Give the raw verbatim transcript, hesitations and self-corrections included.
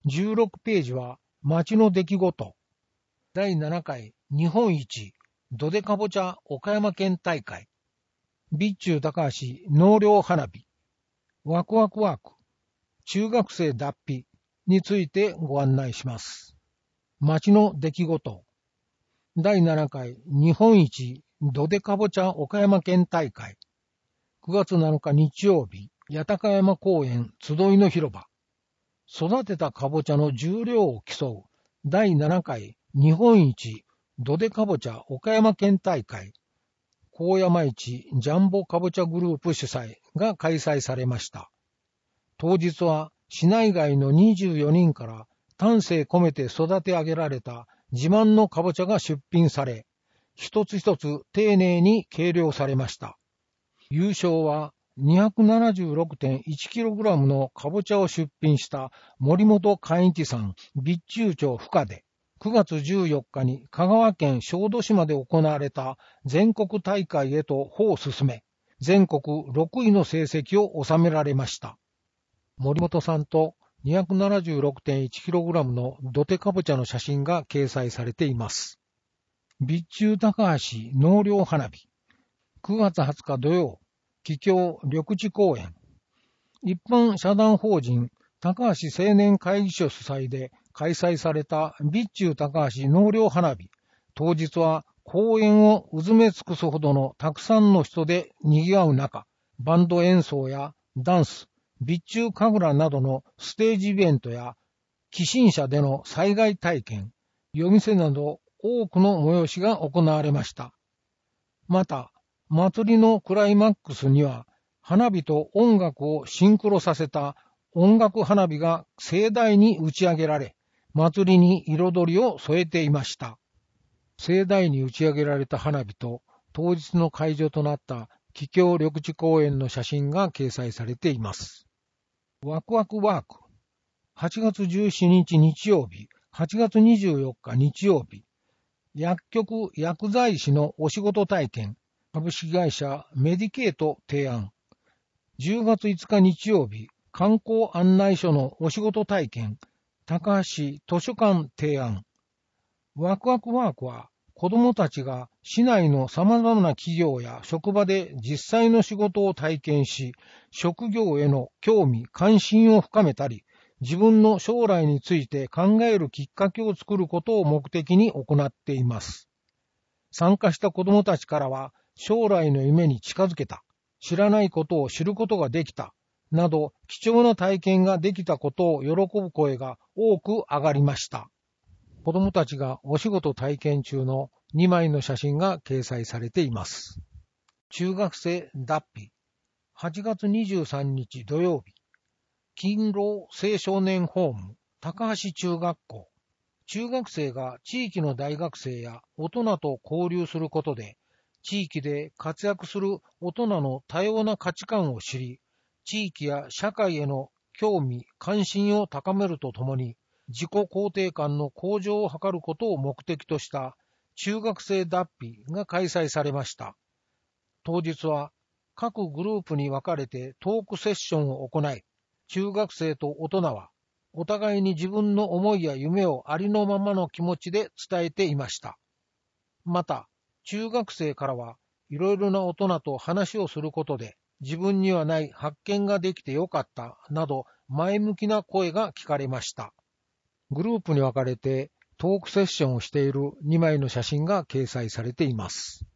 じゅうろくページは町の出来事。だいななかい日本一どでかぼちゃ岡山県大会。備中高橋納涼花火。ワクワクワーク。中学生脱皮についてご案内します。町の出来事。だいななかい日本一どでかぼちゃ岡山県大会。くがつなのか日曜日、八高山公園集いの広場。育てたかぼちゃの重量を競うだいななかい日本一どでかぼちゃ岡山県大会。高山市ジャンボかぼちゃグループ主催が開催されました。当日は市内外のにじゅうよにんから丹精込めて育て上げられた自慢のかぼちゃが出品され、一つ一つ丁寧に計量されました。優勝は にひゃくななじゅうろくてんいちキログラム のかぼちゃを出品した森本寛一さん、備中町深で、くがつじゅうよっかに香川県小豆島で行われた全国大会へと歩を進め、全国ろくいの成績を収められました。森本さんと にひゃくななじゅうろくてんいちキログラム のどてかぼちゃの写真が掲載されています。備中高橋納涼花火。くがつはつか土曜、桔梗緑地公園。一般社団法人高橋青年会議所主催で開催された備中高橋納涼花火。当日は公園をうずめ尽くすほどのたくさんの人で賑わう中、バンド演奏やダンス、備中神楽などのステージイベントや、寄進者での災害体験、夜店など多くの催しが行われました。また、祭りのクライマックスには、花火と音楽をシンクロさせた音楽花火が盛大に打ち上げられ、祭りに彩りを添えていました。盛大に打ち上げられた花火と当日の会場となった桔梗緑地公園の写真が掲載されています。ワクワクワーク。はちがつじゅうしちにち日曜日、はちがつにじゅうよっか日曜日、薬局薬剤師のお仕事体験、株式会社メディケート提案。じゅうがついつか日曜日、観光案内所のお仕事体験、高橋図書館提案。ワクワクワークは、子どもたちが市内の様々な企業や職場で実際の仕事を体験し、職業への興味・関心を深めたり、自分の将来について考えるきっかけを作ることを目的に行っています。参加した子どもたちからは、将来の夢に近づけた、知らないことを知ることができた、など貴重な体験ができたことを喜ぶ声が多く上がりました。子どもたちがお仕事体験中のにまいの写真が掲載されています。中学生脱皮。はちがつにじゅうさんにち土曜日。勤労青少年ホーム高橋中学校。中学生が地域の大学生や大人と交流することで、地域で活躍する大人の多様な価値観を知り、地域や社会への興味・関心を高めるとともに、自己肯定感の向上を図ることを目的とした中学生脱皮が開催されました。当日は各グループに分かれてトークセッションを行い、中学生と大人はお互いに自分の思いや夢をありのままの気持ちで伝えていました。また、中学生からはいろいろな大人と話をすることで自分にはない発見ができてよかったなど前向きな声が聞かれました。グループに分かれてトークセッションをしているにまいの写真が掲載されています。